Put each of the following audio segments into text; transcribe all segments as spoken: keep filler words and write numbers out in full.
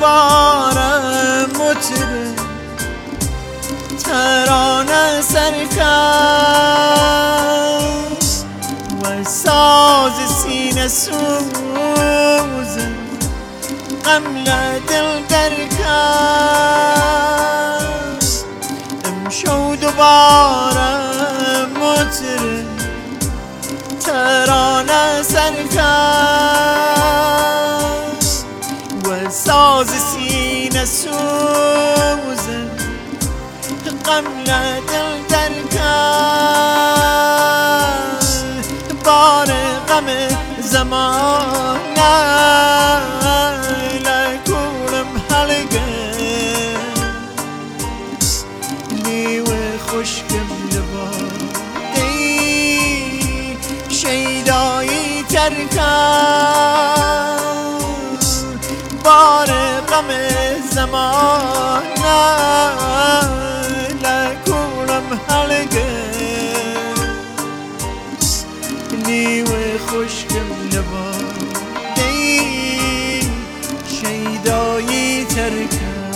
دوباره مطرب ترانه سرکش و ساز سینه سوز غمل دل درکش امشو دوباره مطرب ترانه سرکش و ساز سینه سوز غمل دل درکش بار غم زمانه لکولم حلقه لیو خوشکم لبادی شیدایی ترکش بار غم زمانه لکولم حلقه لیو خوشکم لبادی شیدایی ترکش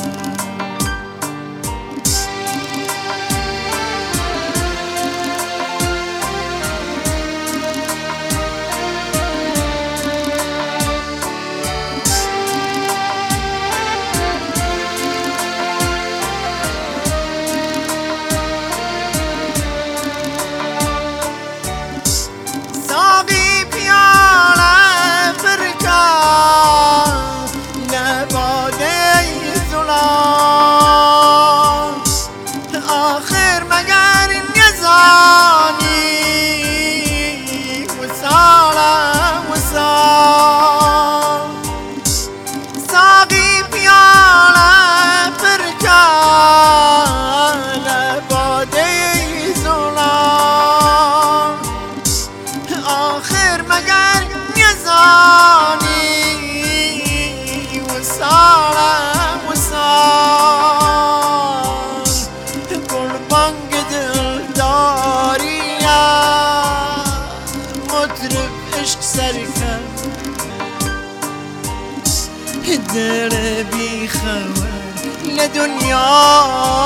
دل بی خبر لدنیا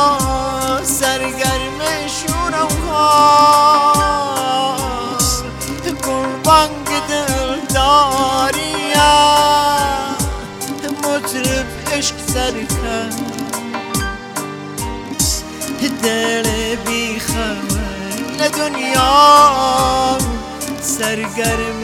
سرگرم شور و حال قربان دل داریم مطرب عشق سرکن دل بی خبر لدنیا سرگرم